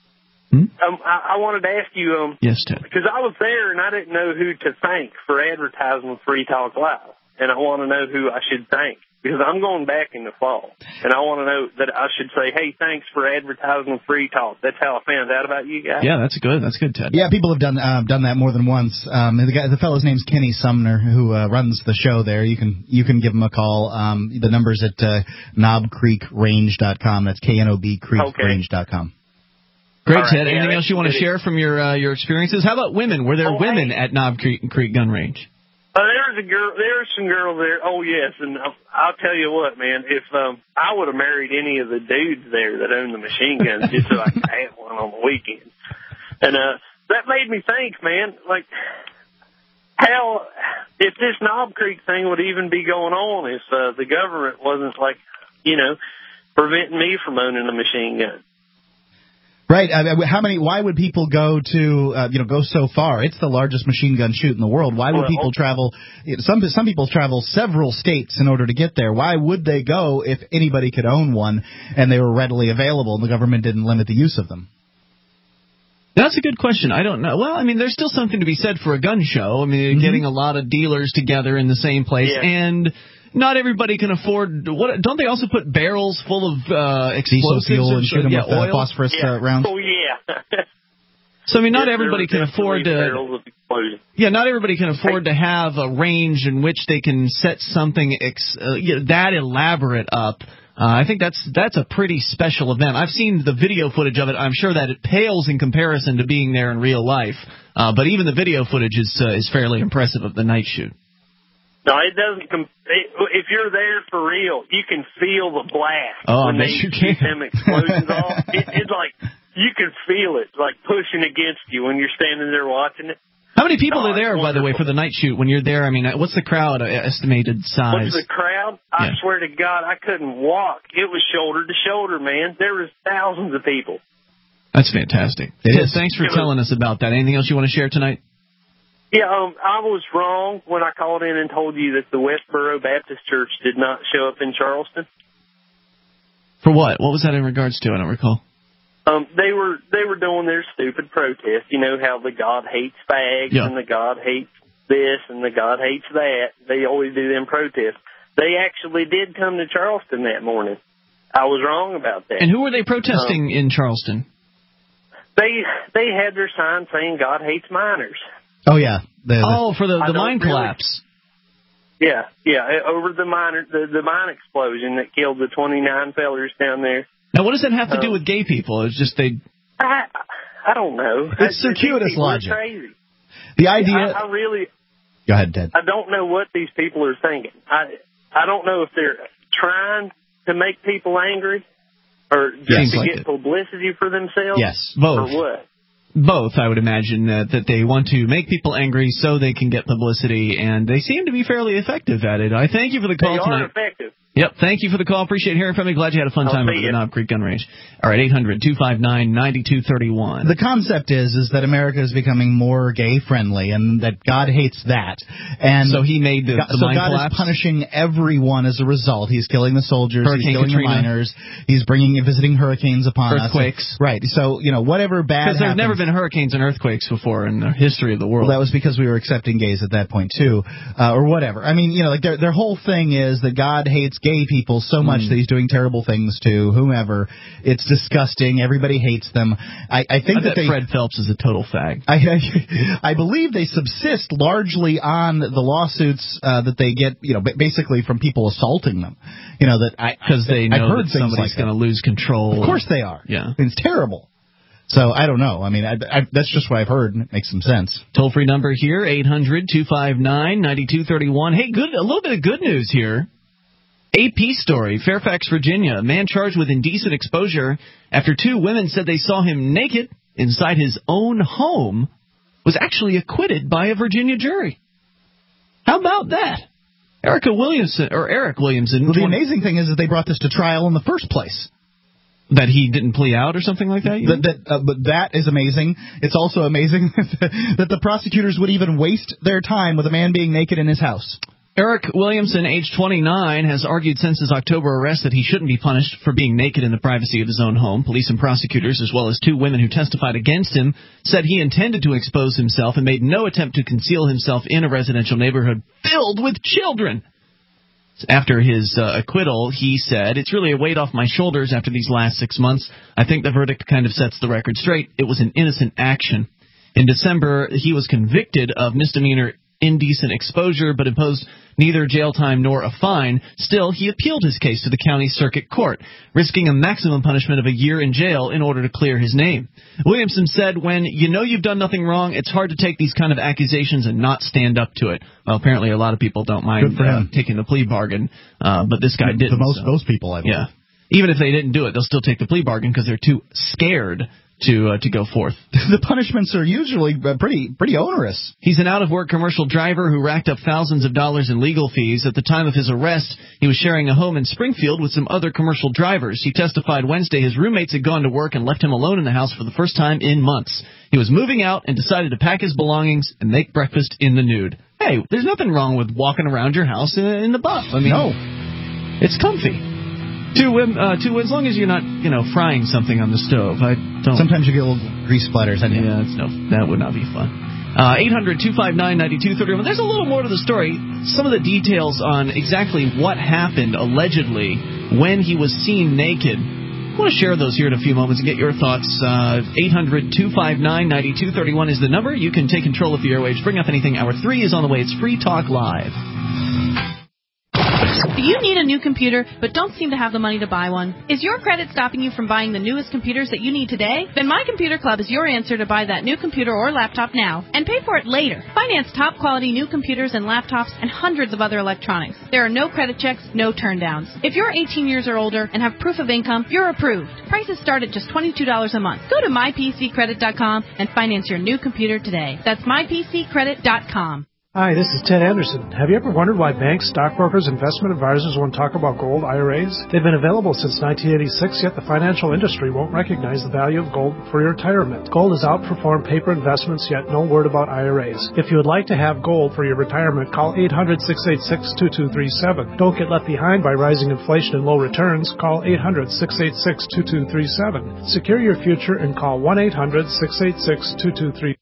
I wanted to ask you, Yes, Ted. because I was there and I didn't know who to thank for advertising Free Talk Live, and I want to know who I should thank, because I'm going back in the fall, and I want to know that I should say, hey, thanks for advertising Free Talk. That's how I found out about you guys. Yeah, that's good, Ted. Yeah, people have done that more than once. The fellow's name's Kenny Sumner, who runs the show there. You can give him a call. The number's at knobcreekrange.com. That's KNOB-creekrange.com. Great, All right, Ted. Anything else you want to share from your experiences? How about women? Were there women at Knob Creek Gun Range? There's some girls there. Oh, yes, and I'll tell you what, man, if I would have married any of the dudes there that own the machine guns just so I could have one on the weekend. And that made me think, man, like, how, if this Knob Creek thing would even be going on if the government wasn't, like, preventing me from owning a machine gun. Right. Why would people go go so far? It's the largest machine gun shoot in the world. Why would people travel? Some people travel several states in order to get there. Why would they go if anybody could own one and they were readily available and the government didn't limit the use of them? That's a good question. I don't know. Well, I mean, there's still something to be said for a gun show. I mean, getting a lot of dealers together in the same place, and not everybody can afford. What don't they also put barrels full of explosives diesel fuel and shoot them with oil? Phosphorus rounds? Oh yeah. So I mean, not everybody can afford to. Barrels of explosion. Yeah, not everybody can afford to have a range in which they can set something that elaborate up. I think that's a pretty special event. I've seen the video footage of it. I'm sure that it pales in comparison to being there in real life. But even the video footage is fairly impressive of the night shoot. No, it doesn't. If you're there for real, you can feel the blast when they shoot them explosions off. It's like you can feel it, like pushing against you when you're standing there watching it. How many people are there, by the way, for the night shoot when you're there? I mean, what's the crowd estimated size? What's the crowd? I swear to God, I couldn't walk. It was shoulder to shoulder, man. There was thousands of people. That's fantastic. Thanks for telling us about that. Anything else you want to share tonight? Yeah, I was wrong when I called in and told you that the Westboro Baptist Church did not show up in Charleston. For what? What was that in regards to? I don't recall. They were doing their stupid protest. You know how the God hates fags and the God hates this and the God hates that. They always do them protests. They actually did come to Charleston that morning. I was wrong about that. And who were they protesting in Charleston? They had their sign saying God hates miners. Oh yeah. For the mine collapse. Yeah, over the mine explosion that killed the 29 fellers down there. Now, what does that have to do with gay people? It's just I don't know. It's circuitous logic. Crazy. The idea. I really. Go ahead, Ted. I don't know what these people are thinking. I don't know if they're trying to make people angry or just to get publicity for themselves. Yes, both. Or what? Both, I would imagine, that they want to make people angry so they can get publicity, and they seem to be fairly effective at it. I thank you for the call tonight. They are effective. Yep, thank you for the call. Appreciate hearing from you. Glad you had a fun time at the Knob Creek Gun Range. All right, 800-259-9231. The concept is that America is becoming more gay-friendly and that God hates that. And so he made the mind God collapse? is punishing everyone as a result. He's killing the soldiers. Hurricane he's killing Katrina. the miners. He's visiting hurricanes upon Earthquakes. us. Right. So, whatever bad Because there have never been hurricanes and earthquakes before in the history of the world. Well, that was because we were accepting gays at that point, too. Or whatever. I mean, their whole thing is that God hates gay people so much that he's doing terrible things to whomever. It's disgusting. Everybody hates them. I think that Fred Phelps is a total fag. I believe they subsist largely on the lawsuits that they get, basically from people assaulting them. Because they know that somebody's going to lose control. Of course they are. Yeah. It's terrible. So, I don't know. I mean, that's just what I've heard, and it makes some sense. Toll-free number here, 800-259-9231. Hey, a little bit of good news here. AP story, Fairfax, Virginia. A man charged with indecent exposure after 2 women said they saw him naked inside his own home was actually acquitted by a Virginia jury. How about that? Eric Williamson. Well, the amazing thing is that they brought this to trial in the first place. That he didn't plea out or something like that? But that is amazing. It's also amazing that the prosecutors would even waste their time with a man being naked in his house. Eric Williamson, age 29, has argued since his October arrest that he shouldn't be punished for being naked in the privacy of his own home. Police and prosecutors, as well as 2 women who testified against him, said he intended to expose himself and made no attempt to conceal himself in a residential neighborhood filled with children. After his acquittal, he said, "It's really a weight off my shoulders after these last 6 months. I think the verdict kind of sets the record straight. It was an innocent action." In December, he was convicted of misdemeanor indecent exposure, but imposed neither jail time nor a fine. Still, he appealed his case to the county circuit court, risking a maximum punishment of a year in jail in order to clear his name. Williamson said, "When you know you've done nothing wrong, it's hard to take these kind of accusations and not stand up to it." Well, apparently a lot of people don't mind taking the plea bargain, but this guy didn't. Most people, I believe. Yeah. Even if they didn't do it, they'll still take the plea bargain because they're too scared to go forth. The punishments are usually pretty onerous. He's an out-of-work commercial driver who racked up thousands of dollars in legal fees. At the time of his arrest, he was sharing a home in Springfield with some other commercial drivers. He testified Wednesday his roommates had gone to work and left him alone in the house for the first time in months. He was moving out and decided to pack his belongings and make breakfast in the nude. Hey, there's nothing wrong with walking around your house in the buff. I mean, no. It's comfy. As long as you're not, frying something on the stove. Sometimes you get little grease splatters. Yeah, that would not be fun. 800-259-9231. There's a little more to the story. Some of the details on exactly what happened, allegedly, when he was seen naked. I want to share those here in a few moments and get your thoughts. 800-259-9231 is the number. You can take control of the airwaves. Bring up anything. Hour 3 is on the way. It's Free Talk Live. Do you need a new computer but don't seem to have the money to buy one? Is your credit stopping you from buying the newest computers that you need today? Then My Computer Club is your answer to buy that new computer or laptop now and pay for it later. Finance top quality new computers and laptops and hundreds of other electronics. There are no credit checks, no turndowns. If you're 18 years or older and have proof of income, you're approved. Prices start at just $22 a month. Go to mypccredit.com and finance your new computer today. That's mypccredit.com. Hi, this is Ted Anderson. Have you ever wondered why banks, stockbrokers, investment advisors won't talk about gold IRAs? They've been available since 1986, yet the financial industry won't recognize the value of gold for your retirement. Gold has outperformed paper investments, yet no word about IRAs. If you would like to have gold for your retirement, call 800-686-2237. Don't get left behind by rising inflation and low returns. Call 800-686-2237. Secure your future and call 1-800-686-2237.